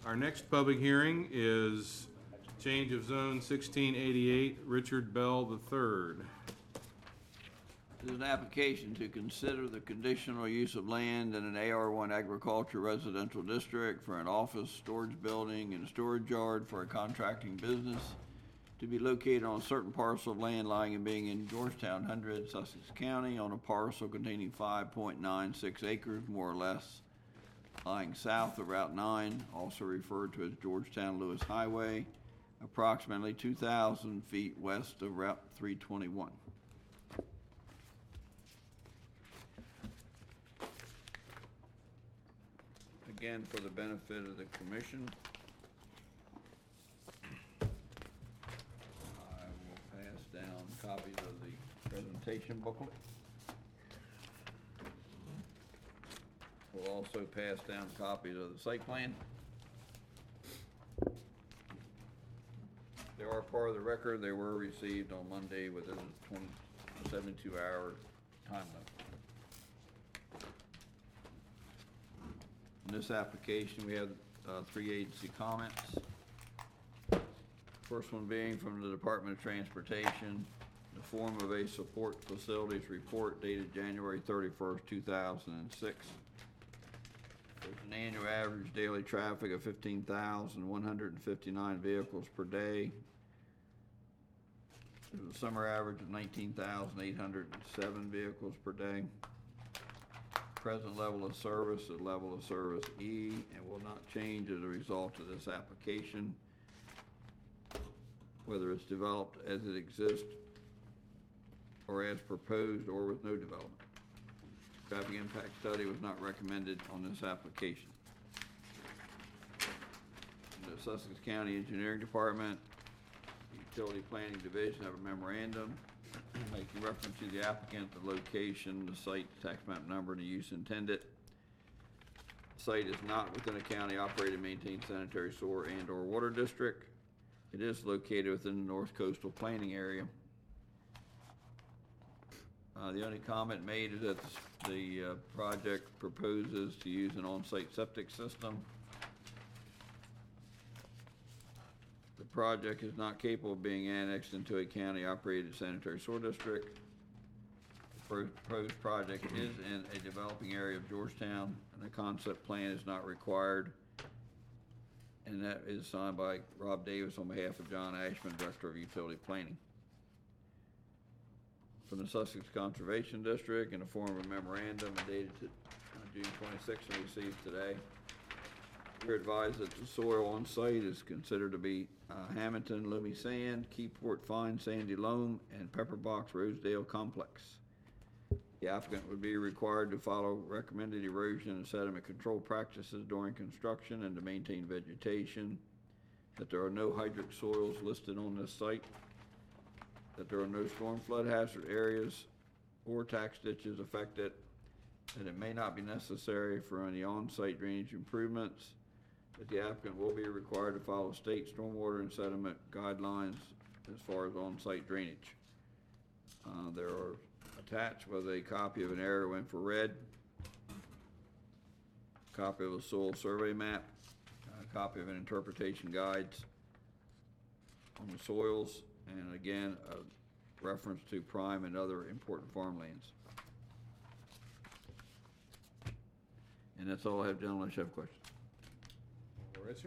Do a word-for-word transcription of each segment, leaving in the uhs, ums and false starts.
Our next public hearing is change of zone sixteen eighty-eight, Richard Bell the third. This is an application to consider the conditional use of land in an A R one agriculture residential district for an office, storage building, and storage yard for a contracting business to be located on a certain parcel of land lying and being in Georgetown Hundred, Sussex County, on a parcel containing five point nine six acres, more or less, lying south of Route nine, also referred to as Georgetown Lewis Highway, approximately two thousand feet west of Route three twenty-one. Again, for the benefit of the commission, I will pass down copies of the presentation booklet. We'll also pass down copies of the site plan. They are part of the record. They were received on Monday within a twenty, seventy-two hour time limit. In this application, we have uh, three agency comments. First one being from the Department of Transportation, in the form of a support facilities report dated January thirty-first, two thousand six. There's an annual average daily traffic of fifteen thousand one hundred fifty-nine vehicles per day. There's a summer average of nineteen thousand eight hundred seven vehicles per day. Present level of service is level of service E and will not change as a result of this application, whether it's developed as it exists or as proposed or with no development. Traffic impact study was not recommended on this application. The Sussex County Engineering Department, Utility Planning Division have a memorandum making reference to the applicant, the location, the site, the tax map number, and the use intended. The site is not within a county operated, maintained sanitary sewer and or water district. It is located within the North Coastal Planning Area. Uh, the only comment made is that the uh, project proposes to use an on-site septic system. The project is not capable of being annexed into a county-operated sanitary sewer district. The proposed project is in a developing area of Georgetown, and the concept plan is not required. And that is signed by Rob Davis on behalf of John Ashman, Director of Utility Planning. From the Sussex Conservation District, in the form of a memorandum dated to June twenty-sixth and received today. We're advised that the soil on site is considered to be uh, Hamilton Loamy Sand, Keyport Fine Sandy Loam, and Pepperbox Rosedale Complex. The applicant would be required to follow recommended erosion and sediment control practices during construction and to maintain vegetation, that there are no hydric soils listed on this site, that there are no storm flood hazard areas or tax ditches affected, that it may not be necessary for any on-site drainage improvements, that the applicant will be required to follow state stormwater and sediment guidelines as far as on-site drainage. Uh, there are attached with a copy of an aerial infrared, copy of a soil survey map, a copy of an interpretation guides on the soils, and again, a reference to prime and other important farmlands. And that's all I have, gentlemen. Unless you have questions. All right, sir.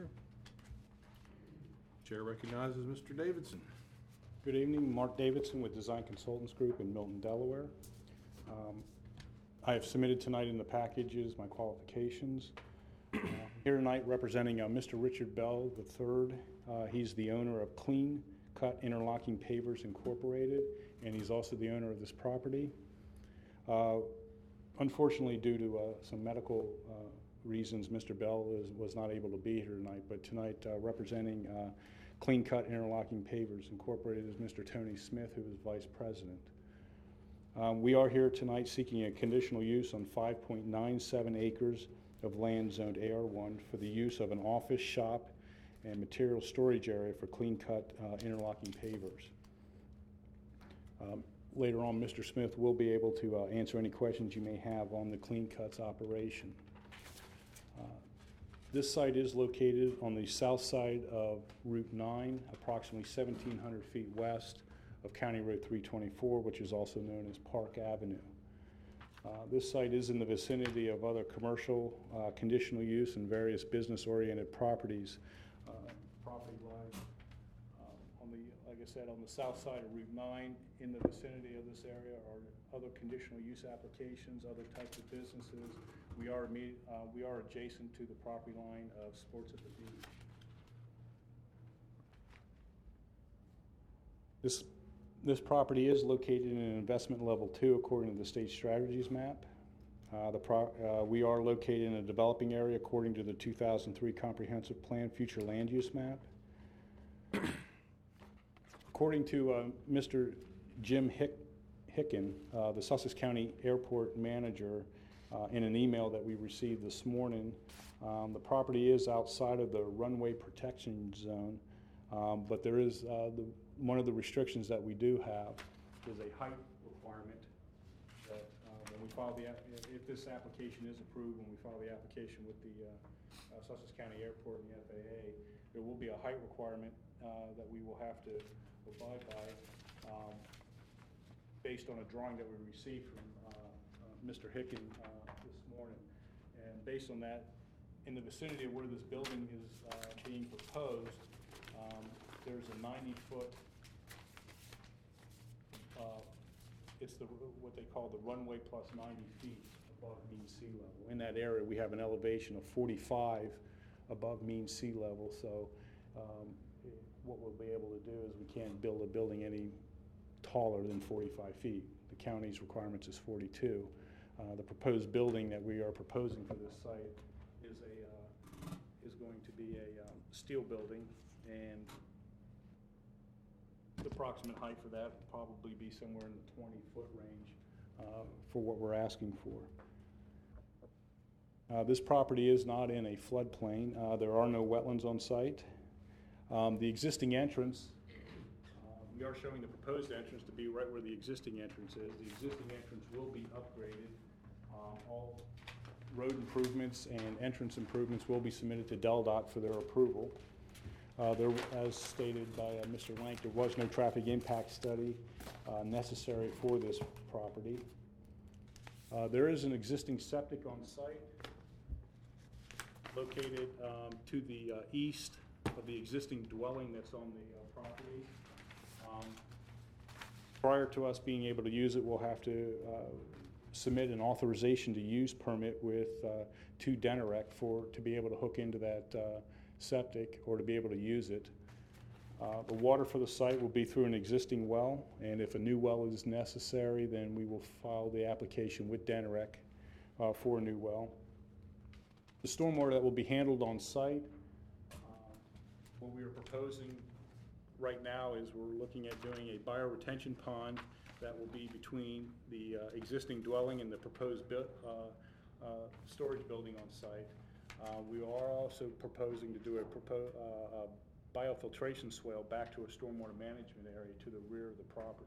Chair recognizes Mister Davidson. Good evening, Mark Davidson with Design Consultants Group in Milton, Delaware. Um, I have submitted tonight in the packages my qualifications. Uh, here tonight representing uh, Mister Richard Bell the third. Uh, he's the owner of Clean Cut Interlocking Pavers Incorporated, and he's also the owner of this property. Uh, unfortunately, due to uh, some medical uh, reasons, Mister Bell is, was not able to be here tonight, but tonight uh, representing uh, Clean Cut Interlocking Pavers Incorporated is Mister Tony Smith, who is Vice President. Um, we are here tonight seeking a conditional use on five point nine seven acres of land zoned A R one for the use of an office, shop, and material storage area for Clean Cut uh, Interlocking Pavers. Um, later on, Mister Smith will be able to uh, answer any questions you may have on the Clean Cuts operation. Uh, This site is located on the south side of Route nine, approximately seventeen hundred feet west of County Road three twenty-four, which is also known as Park Avenue. Uh, This site is in the vicinity of other commercial, uh, conditional use, and various business-oriented properties. Uh, Property lies um, on the, like I said, on the south side of Route nine. In the vicinity of this area are other conditional use applications, other types of businesses. We are imme- uh, we are adjacent to the property line of Sports at the Beach. This This property is located in an investment level two according to the state strategies map. Uh, the pro, uh, we are located in a developing area according to the two thousand three comprehensive plan future land use map. According to uh, Mister Jim Hick, Hicken, uh, the Sussex County Airport manager, uh, in an email that we received this morning, um, the property is outside of the runway protection zone, um, but there is uh, the one of the restrictions that we do have is a height requirement that uh, when we file the, app- if this application is approved, when we file the application with the uh, uh, Sussex County Airport and the F A A, there will be a height requirement uh, that we will have to abide by um, based on a drawing that we received from uh, uh, Mister Hicken uh, this morning. And based on that, in the vicinity of where this building is uh, being proposed, um, there's a ninety-foot, uh, it's the, what they call the runway plus ninety feet above mean sea level. In that area, we have an elevation of forty-five above mean sea level, so um, eh, what we'll be able to do is we can't build a building any taller than forty-five feet. The county's requirements is forty-two. Uh, the proposed building that we are proposing for this site is a, uh, is going to be a um, steel building, and the approximate height for that will probably be somewhere in the twenty-foot range uh, for what we're asking for. Uh, This property is not in a floodplain. Uh, There are no wetlands on site. Um, The existing entrance, uh, we are showing the proposed entrance to be right where the existing entrance is. The existing entrance will be upgraded. Um, All road improvements and entrance improvements will be submitted to DelDOT for their approval. Uh, There, as stated by uh, Mister Lank, there was no traffic impact study uh, necessary for this property. Uh, There is an existing septic on site located um, to the uh, east of the existing dwelling that's on the uh, property. Um, Prior to us being able to use it, we'll have to uh, submit an authorization to use permit with, uh, to Denarec for, to be able to hook into that uh, septic or to be able to use it. Uh, The water for the site will be through an existing well, and if a new well is necessary, then we will file the application with Denarec uh, for a new well. The stormwater that will be handled on site, uh, what we are proposing right now is we're looking at doing a bioretention pond that will be between the uh, existing dwelling and the proposed bu- uh, uh, storage building on site. Uh, We are also proposing to do a propo- uh, a biofiltration swale back to a stormwater management area to the rear of the property.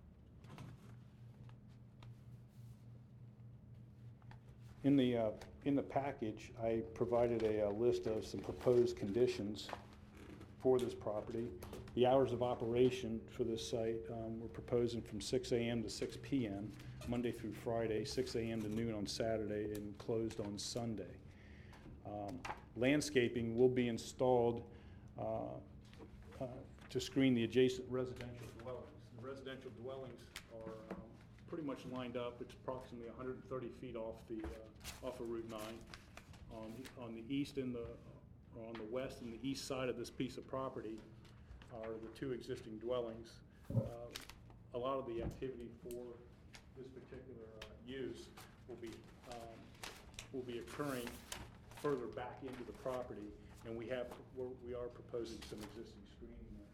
In the, uh, in the package, I provided a, uh list of some proposed conditions for this property. The hours of operation for this site, um, we're proposing from six A M to six P M, Monday through Friday, six A M to noon on Saturday, and closed on Sunday. Um, Landscaping will be installed uh, uh, to screen the adjacent residential dwellings. The residential dwellings are um, pretty much lined up. It's approximately one hundred thirty feet off the, uh, off of Route nine. On, on the east and the, or on the west and the east side of this piece of property are the two existing dwellings. Uh, A lot of the activity for this particular uh, use will be, um, will be occurring further back into the property, and we have, we're, we are proposing some existing screening there.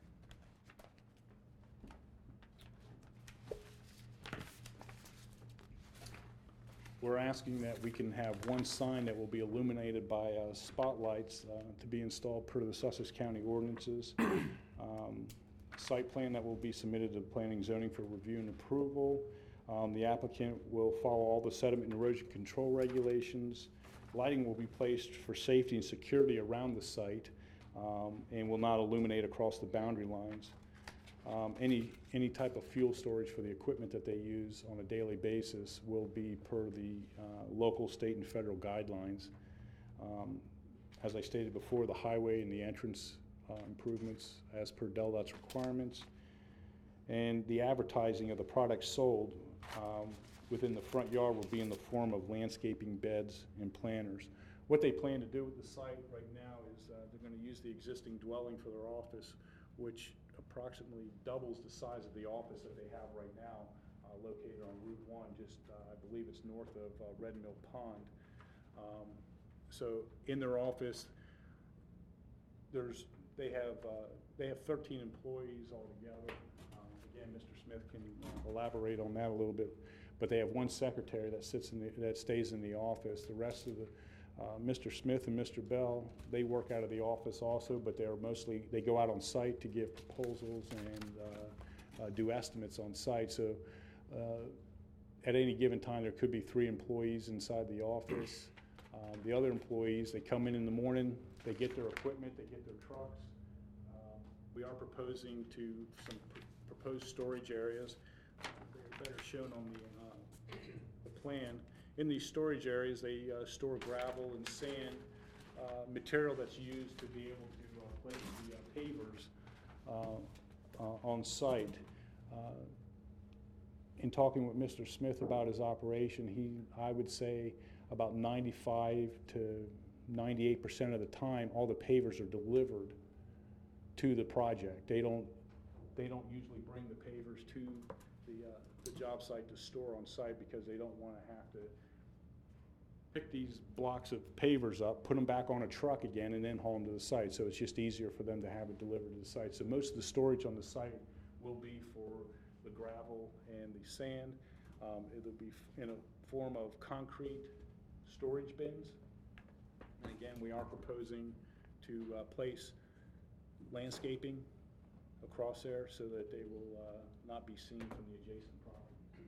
We're asking that we can have one sign that will be illuminated by uh, spotlights uh, to be installed per the Sussex County ordinances. Um, Site plan that will be submitted to Planning and Zoning for review and approval. Um, The applicant will follow all the sediment and erosion control regulations. Lighting will be placed for safety and security around the site um, and will not illuminate across the boundary lines. Um, Any, any type of fuel storage for the equipment that they use on a daily basis will be per the uh, local, state, and federal guidelines. Um, As I stated before, the highway and the entrance uh, improvements as per Del Dot's requirements. And the advertising of the products sold um, within the front yard will be in the form of landscaping beds and planters. What they plan to do with the site right now is uh, they're going to use the existing dwelling for their office, which approximately doubles the size of the office that they have right now, uh, located on Route one, just, uh, I believe it's north of uh, Red Mill Pond. Um, So in their office, there's, they have, uh, they have thirteen employees altogether. Um, Again, Mister Smith can uh, elaborate on that a little bit, but they have one secretary that sits in the, that stays in the office. The rest of the, uh, Mister Smith and Mister Bell, they work out of the office also, but they're mostly, they go out on site to give proposals and uh, uh, do estimates on site. So uh, at any given time, there could be three employees inside the office. Um, The other employees, they come in in the morning, they get their equipment, they get their trucks. Um, We are proposing to some pr- proposed storage areas. Uh, They're better shown on the, uh, the plan. In these storage areas, they uh, store gravel and sand, uh, material that's used to be able to uh, place the uh, pavers uh, uh, on site. Uh, In talking with Mister Smith about his operation, he, I would say, about ninety-five to ninety-eight percent of the time, all the pavers are delivered to the project. They don't, they don't usually bring the pavers to the, uh, the job site to store on site because they don't want to have to pick these blocks of pavers up, put them back on a truck again, and then haul them to the site. So it's just easier for them to have it delivered to the site. So most of the storage on the site will be for the gravel and the sand. Um, it'll be f- in a form of concrete storage bins. And again, we are proposing to uh, place landscaping across there so that they will uh, not be seen from the adjacent property.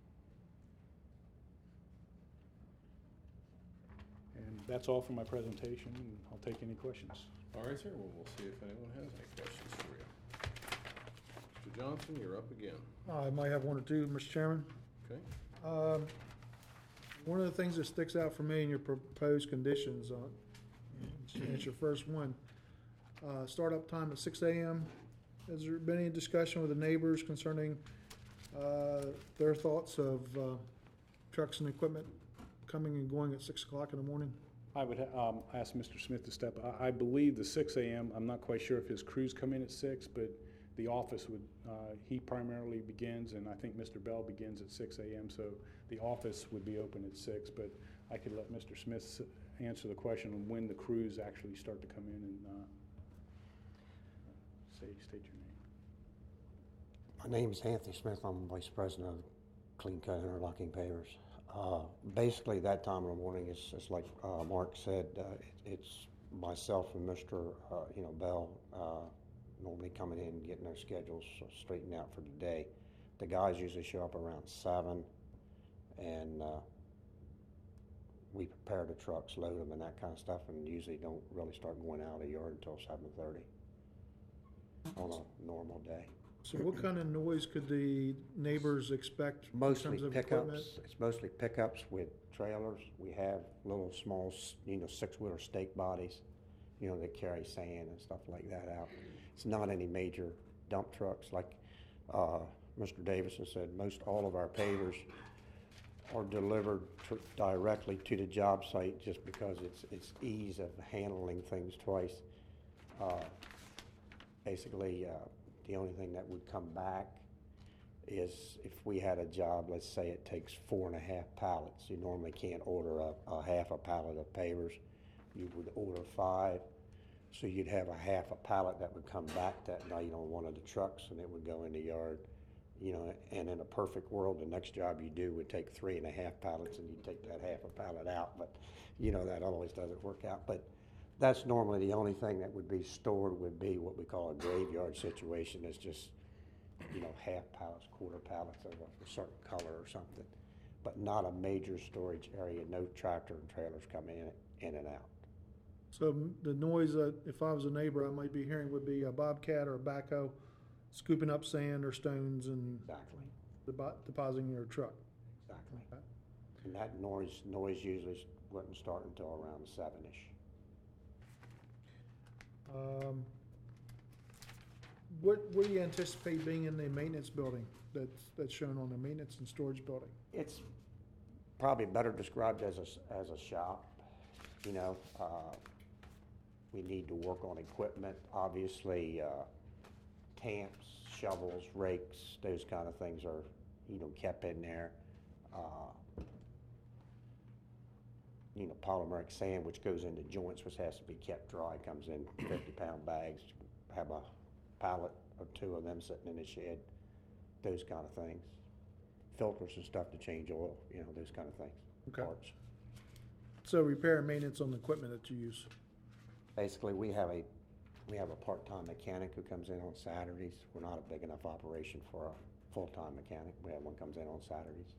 And that's all for my presentation, and I'll take any questions. All right, sir, well, we'll see if anyone has any questions for you. Mister Johnson, you're up again. I might have one or two, Mister Chairman. Okay? Um, One of the things that sticks out for me in your proposed conditions, uh, it's your first one, uh, startup time at six a.m. Has there been any discussion with the neighbors concerning uh, their thoughts of uh, trucks and equipment coming and going at six o'clock in the morning? I would ha- um, ask Mister Smith to step, I, I believe the six a.m., I'm not quite sure if his crews come in at six, but the office would, uh, he primarily begins, and I think Mister Bell begins at six a.m., so the office would be open at six, but I could let Mister Smith s- answer the question on when the crews actually start to come in and uh, say, state your name. My name is Anthony Smith. I'm Vice President of Clean Cut Interlocking Pavers. Uh, basically, that time of the morning is, is like uh, Mark said, uh, it, it's myself and Mister Uh, you know, Bell uh, normally coming in and getting their schedules straightened out for the day. The guys usually show up around seven, and uh, we prepare the trucks, load them, and that kind of stuff, and usually don't really start going out of the yard until seven thirty on a normal day. So what kind of noise could the neighbors expect in Mostly terms of equipment? pickups. It's mostly pickups with trailers. We have little small, s- you know, six-wheeler stake bodies, you know, that carry sand and stuff like that out. It's not any major dump trucks. Like uh, Mister Davison said, most all of our pavers are delivered tr- directly to the job site just because it's it's ease of handling things twice. Uh, basically, uh, the only thing that would come back is if we had a job, let's say it takes four and a half pallets. You normally can't order a, a half a pallet of pavers. You would order five. So you'd have a half a pallet that would come back that night on one of the trucks, and it would go in the yard. You know, and in a perfect world, the next job you do would take three and a half pallets, and you'd take that half a pallet out. But, you know, that always doesn't work out. But that's normally the only thing that would be stored would be what we call a graveyard situation. It's just, you know, half pallets, quarter pallets of a certain color or something. but not a major storage area, no tractor and trailers coming in, in and out. So m- the noise that, if I was a neighbor, I might be hearing would be a bobcat or a backhoe scooping up sand or stones and Exactly, depo- depositing in your truck. exactly. And that noise, noise usually wouldn't start until around seven-ish. Um, What, what do you anticipate being in the maintenance building that's, that's shown on the maintenance and storage building? It's probably better described as a, s- as a shop, you know. uh, We need to work on equipment, obviously, uh, tamps, shovels, rakes, those kind of things are, you know, kept in there. Uh, You know, polymeric sand, which goes into joints, which has to be kept dry, comes in fifty-pound bags, have a pallet or two of them sitting in the shed, those kind of things. Filters and stuff to change oil, you know, those kind of things, Okay. parts. So repair and maintenance on the equipment that you use. Basically, we have a, we have a part-time mechanic who comes in on Saturdays. We're not a big enough operation for a full-time mechanic. We have one comes in on Saturdays.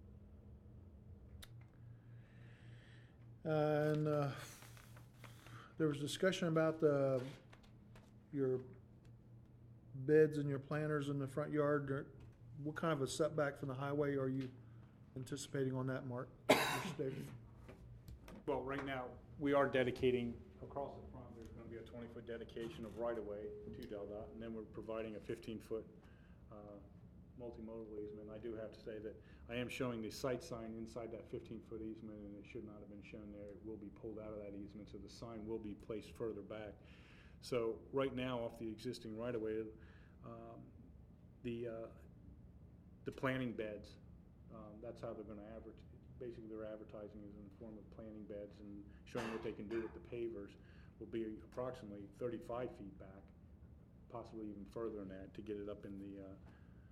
And uh, there was discussion about the, your beds and your planters in the front yard. There- What kind of a setback from the highway are you anticipating on that, Mark? Mister Davis? Well, right now, we are dedicating, across the front, there's gonna be a twenty-foot dedication of right-of-way to DelDOT, and then we're providing a fifteen-foot, uh, multimodal easement. I do have to say that I am showing the site sign inside that fifteen-foot easement, and it should not have been shown there. It will be pulled out of that easement, so the sign will be placed further back. So, right now, off the existing right-of-way, um, the, uh, the planting beds, um, that's how they're gonna advertise. Basically, their advertising is in the form of planting beds and showing what they can do with the pavers. Will be approximately thirty-five feet back, possibly even further than that, to get it up in the, uh,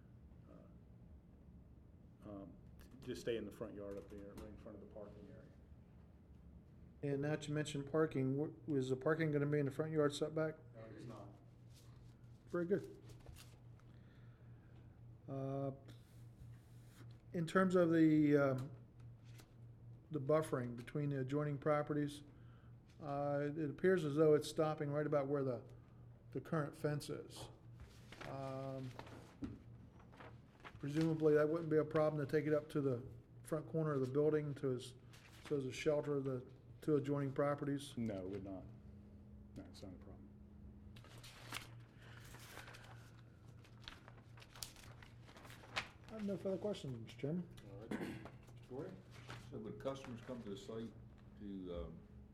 uh, um, just stay in the front yard up there, right in front of the parking area. And now that you mentioned parking, wh- was the parking gonna be in the front yard setback? No, it's not. Very good. Uh, In terms of the, um, the buffering between the adjoining properties, uh, it appears as though it's stopping right about where the, the current fence is. Um, Presumably, that wouldn't be a problem to take it up to the front corner of the building to, as- so as a shelter of the two adjoining properties? No, it would not. No, it's not a problem. I have no further questions, Mister Chairman. All right. Jordan? So would customers come to the site to, um,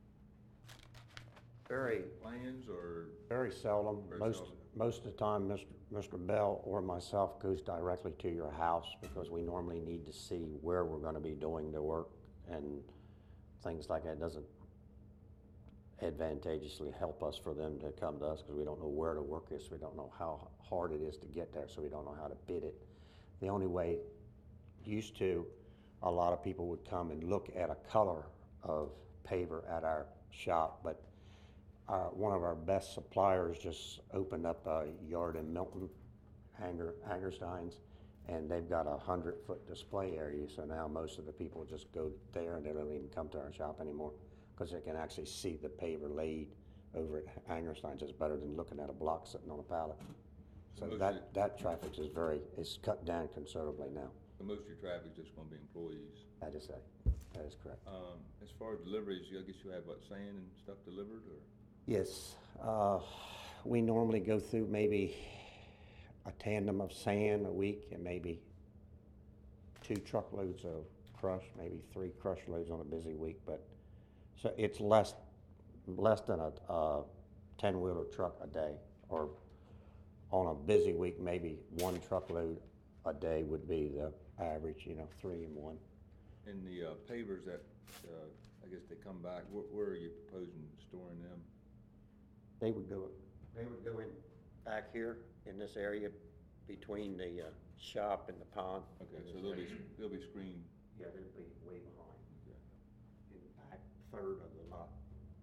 Very, plans or? very seldom. Very Most, seldom. most of the time, Mister Mister Bell or myself goes directly to your house because we normally need to see where we're gonna be doing the work and things like that. It doesn't advantageously help us for them to come to us because we don't know where the work is. We don't know how hard it is to get there, so we don't know how to bid it. The only way, used to, a lot of people would come and look at a color of paver at our shop, but our, one of our best suppliers just opened up a yard in Milton, Hanger, Hangerstein's, and they've got a hundred-foot display area, so now most of the people just go there and they don't even come to our shop anymore, because they can actually see the paver laid over at Hangerstein's. It's better than looking at a block sitting on a pallet. So Most that, of- that traffic is very, is cut down considerably now. So most of your traffic is just gonna be employees. That is a, that is correct. Um, as far as deliveries, I guess you have what, sand and stuff delivered or? Yes, uh, we normally go through maybe a tandem of sand a week and maybe two truckloads of crush, maybe three crush loads on a busy week, but, so it's less, less than a, a ten-wheeler truck a day, or on a busy week, maybe one truckload a day would be the average, you know, three and one. And the, uh, pavers that, uh, I guess they come back, where, where are you proposing storing them? They would go, they would go in back here in this area between the uh, shop and the pond. Okay, so they'll be, they'll be screened. Yeah, they'll be way behind, Okay. in the back third of the lot.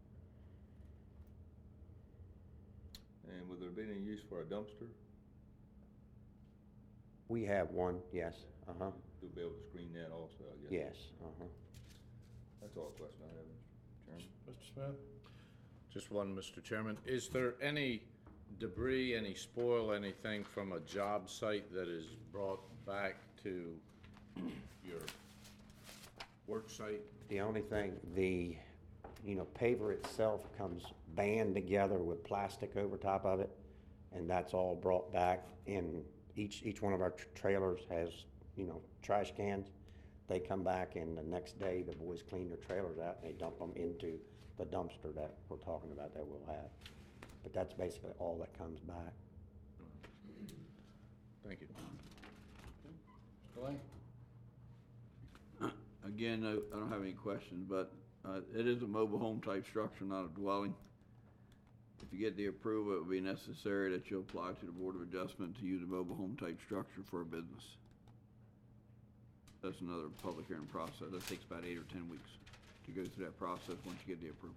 And would there be any use for a dumpster? We have one, yes, uh-huh. you'll be able to screen that also, I guess. Yes, uh-huh. That's all the question I have, Mister Chairman. Mister Smith? Just one, Mister Chairman. Is there any debris, any spoil, anything from a job site that is brought back to your work site? The only thing, the, you know, paver itself comes band together with plastic over top of it, and that's all brought back in, each, each one of our tr- trailers has, you know, trash cans. They come back, and the next day, the boys clean their trailers out, and they dump them into the dumpster that we're talking about that we'll have. But that's basically all that comes back. Thank you. Mister Lang? Again, no, I don't have any questions, but uh, it is a mobile home type structure, not a dwelling. If you get the approval, it would be necessary that you apply to the Board of Adjustment to use a mobile home type structure for a business. That's another public hearing process. That takes about eight or ten weeks to go through that process once you get the approval.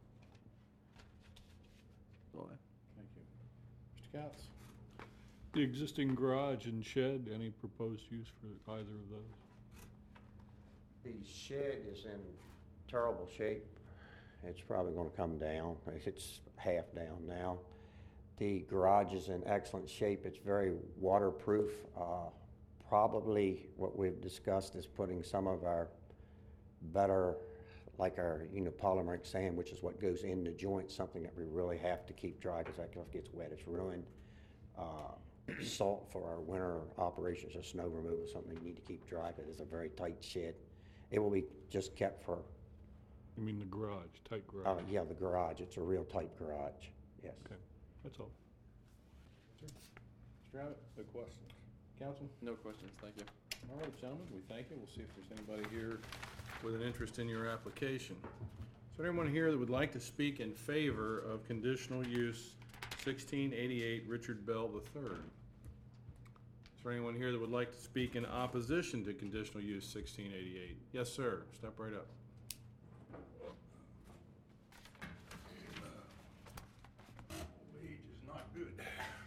That's all I have. Thank you. Mister Coutts? The existing garage and shed, any proposed use for either of those? The shed is in terrible shape. It's probably gonna come down. It's half down now. The garage is in excellent shape. It's very waterproof. Uh, Probably what we've discussed is putting some of our better, like our, you know, polymeric sand, which is what goes in the joint, something that we really have to keep dry because that stuff gets wet, it's ruined. Uh, salt for our winter operations or snow removal, something we need to keep dry because it's a very tight shed. It will be just kept for, You mean the garage, tight uh, garage? yeah, the garage. It's a real tight garage, yes. Okay, that's all. Mister Abbott? No questions. Council? No questions, thank you. All right, gentlemen, we thank you. We'll see if there's anybody here. With an interest in your application. Is there anyone here that would like to speak in favor of conditional use sixteen eighty-eight Richard Bell the third? Is there anyone here that would like to speak in opposition to conditional use sixteen eighty-eight? Yes, sir. Step right up. Age is not good.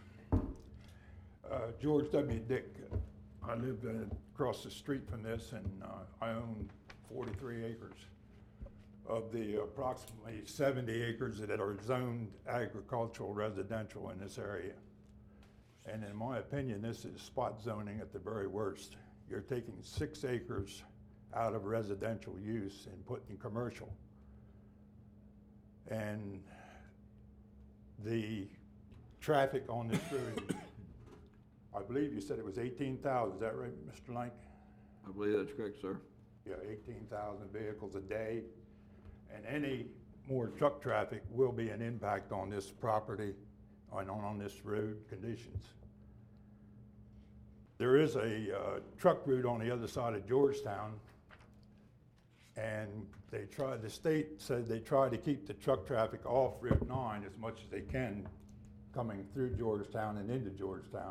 Uh, George W. Dick. I live uh, across the street from this, and uh, I own forty-three acres of the approximately seventy acres that are zoned agricultural residential in this area. And in my opinion, this is spot zoning at the very worst. You're taking six acres out of residential use and putting commercial. And the traffic on this road, I believe you said it was eighteen thousand, is that right, Mister Lank? I believe that's correct, sir. Yeah, eighteen thousand vehicles a day. And any more truck traffic will be an impact on this property, on, on this road conditions. There is a uh, truck route on the other side of Georgetown, and they try, the state said they try to keep the truck traffic off Route nine as much as they can coming through Georgetown and into Georgetown.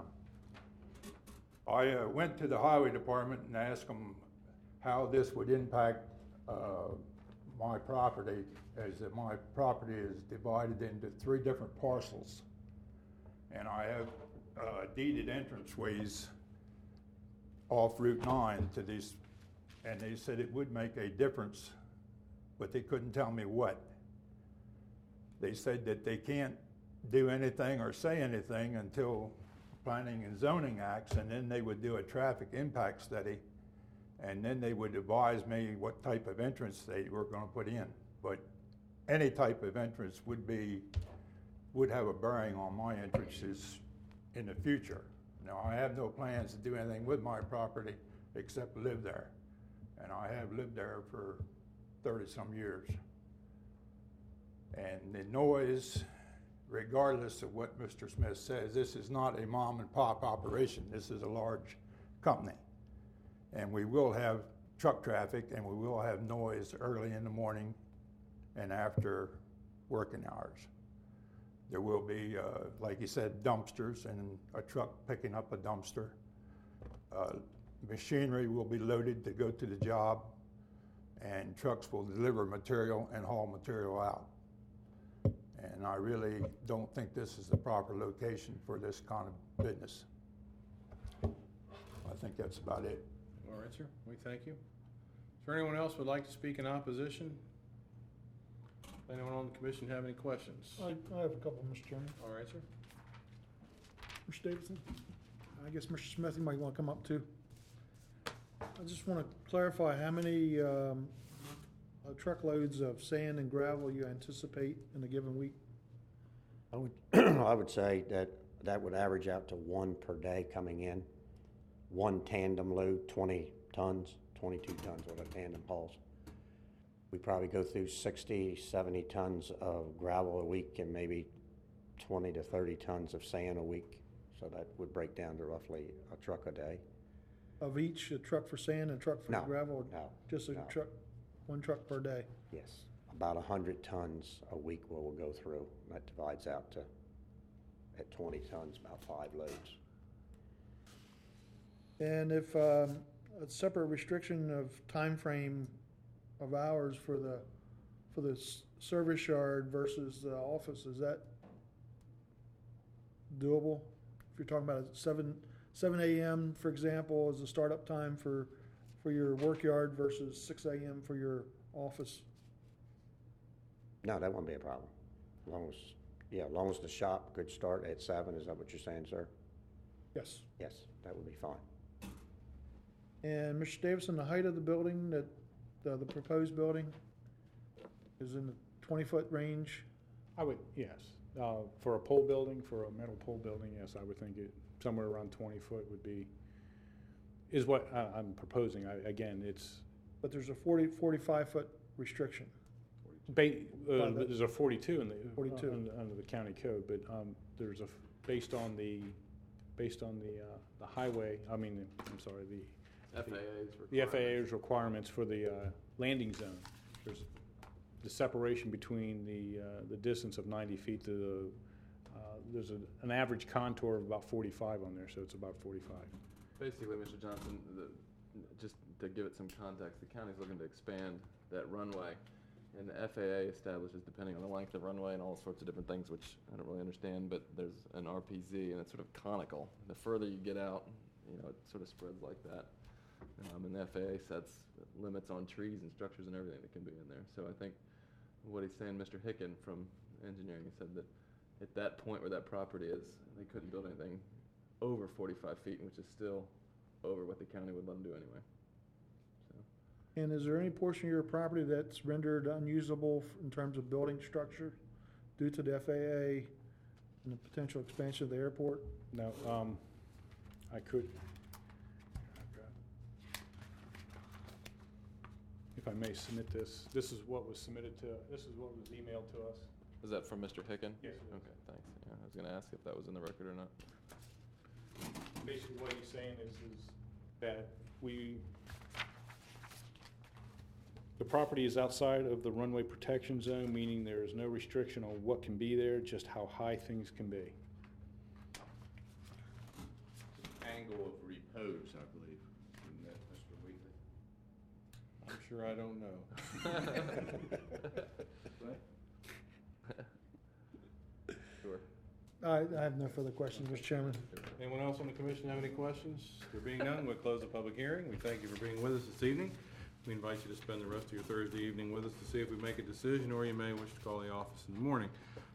I uh, went to the highway department and asked them how this would impact uh, my property, as that my property is divided into three different parcels. And I have uh, deeded entranceways off Route nine to these, and they said it would make a difference, but they couldn't tell me what. They said that they can't do anything or say anything until Planning and Zoning acts, and then they would do a traffic impact study, and then they would advise me what type of entrance they were going to put in. But any type of entrance would be, would have a bearing on my entrances in the future. Now, I have no plans to do anything with my property except live there, and I have lived there for thirty-some years. And the noise, regardless of what Mister Smith says, this is not a mom and pop operation. This is a large company. And we will have truck traffic, and we will have noise early in the morning and after working hours. There will be, uh, like you said, dumpsters and a truck picking up a dumpster. Uh, machinery will be loaded to go to the job, and trucks will deliver material and haul material out. And I really don't think this is the proper location for this kind of business. I think that's about it. All right, sir. We thank you. Is there anyone else who would like to speak in opposition? Anyone on the commission have any questions? I, I have a couple, Mister Chairman. All right, sir. Mister Davidson? I guess Mister Smith, you might want to come up too. I just want to clarify how many um, uh, truckloads of sand and gravel you anticipate in a given week? I would, I would say that that would average out to one per day coming in. One tandem load, twenty tons, twenty-two tons what a tandem hauls. We probably go through sixty, seventy tons of gravel a week and maybe twenty to thirty tons of sand a week. So that would break down to roughly a truck a day. Of each, a truck for sand and a truck for No, gravel? or no, Just a no. truck, one truck per day? Yes, about a hundred tons a week we will go through. That divides out to, at twenty tons, about five loads. And if um, a separate restriction of time frame of hours for the, for the s- service yard versus the office, is that doable? If you're talking about a seven, seven AM, for example, is the startup time for, for your work yard versus six AM for your office? No, that wouldn't be a problem. As long as, yeah, as long as the shop could start at seven, is that what you're saying, sir? Yes. Yes, that would be fine. And Mister Davidson, the height of the building, that, the, the proposed building is in the twenty-foot range? I would, yes. Uh, For a pole building, for a metal pole building, yes, I would think it, somewhere around twenty foot would be, is what I- I'm proposing. I- Again, it's, But there's a forty, forty-five foot restriction. ba- uh, By the- there's a forty-two in the. forty-two. Under, under the county code, but um, there's a, f- based on the, based on the, uh, the highway, I mean, I'm sorry, the. F A A's The F A A's requirements for the uh, landing zone. There's the separation between the, uh, the distance of ninety feet to the, uh, there's a- an average contour of about forty-five on there, so it's about forty-five. Basically, Mister Johnson, the, just to give it some context, the county's looking to expand that runway. And the F A A establishes, depending on the length of runway and all sorts of different things, which I don't really understand, but there's an R P Z and it's sort of conical. The further you get out, you know, it sort of spreads like that. Um, and the F A A sets limits on trees and structures and everything that can be in there. So I think what he's saying, Mister Hicken from engineering, he said that at that point where that property is, they couldn't build anything over forty-five feet, which is still over what the county would let them do anyway. So. And is there any portion of your property that's rendered unusable f- in terms of building structure due to the F A A and the potential expansion of the airport? Now, um, I could, if I may submit this, this is what was submitted to, this is what was emailed to us. Is that from Mister Hicken? Yes, it is. Okay, thanks. Yeah, I was gonna ask if that was in the record or not. Basically, what he's saying is, is that we, the property is outside of the runway protection zone, meaning there is no restriction on what can be there, just how high things can be. Angle of repose, I believe, isn't that Mister Wheatley? I'm sure I don't know. Sure. I, I have no further questions, Mister Chairman. Anyone else on the commission have any questions? There being none, we'll close the public hearing. We thank you for being with us this evening. We invite you to spend the rest of your Thursday evening with us to see if we make a decision, or you may wish to call the office in the morning.